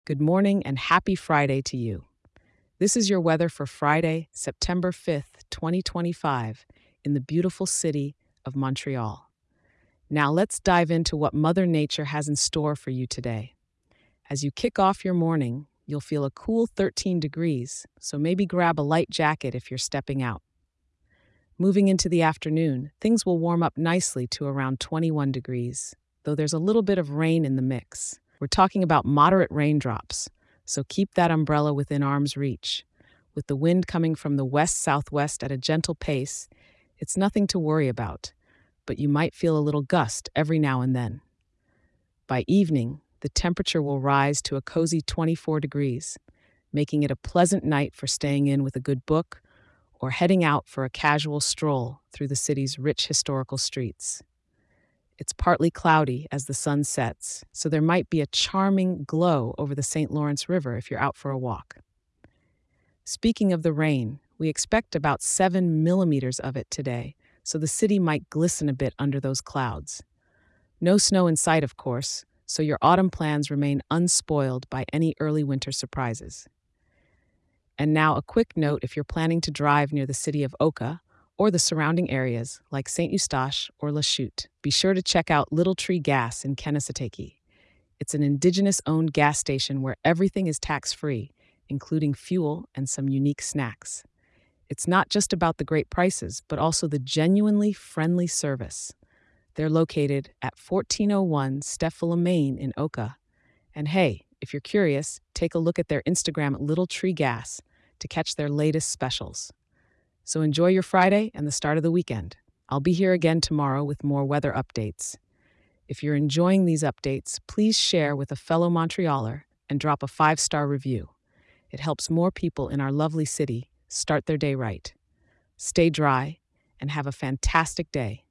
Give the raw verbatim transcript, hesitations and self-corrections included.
Good morning and happy Friday to you. This is your weather for Friday, September fifth, twenty twenty-five, in the beautiful city of Montreal. Now let's dive into what Mother Nature has in store for you today. As you kick off your morning, you'll feel a cool thirteen degrees, so maybe grab a light jacket if you're stepping out. Moving into the afternoon, things will warm up nicely to around twenty-one degrees, though there's a little bit of rain in the mix. We're talking about moderate raindrops, so keep that umbrella within arm's reach. With the wind coming from the west-southwest at a gentle pace, it's nothing to worry about, but you might feel a little gust every now and then. By evening, the temperature will rise to a cozy twenty-four degrees, making it a pleasant night for staying in with a good book or heading out for a casual stroll through the city's rich historical streets. It's partly cloudy as the sun sets, so there might be a charming glow over the Saint Lawrence River if you're out for a walk. Speaking of the rain, we expect about seven millimeters of it today, so the city might glisten a bit under those clouds. No snow in sight, of course, so your autumn plans remain unspoiled by any early winter surprises. And now a quick note if you're planning to drive near the city of Oka or the surrounding areas like Saint Eustache or Lachute. Be sure to check out Little Tree Gas in Kanesatake. It's an indigenous-owned gas station where everything is tax-free, including fuel and some unique snacks. It's not just about the great prices, but also the genuinely friendly service. They're located at fourteen oh one Steffela Main in Oka. And hey, if you're curious, take a look at their Instagram at Little Tree Gas to catch their latest specials. So enjoy your Friday and the start of the weekend. I'll be here again tomorrow with more weather updates. If you're enjoying these updates, please share with a fellow Montrealer and drop a five-star review. It helps more people in our lovely city start their day right. Stay dry and have a fantastic day.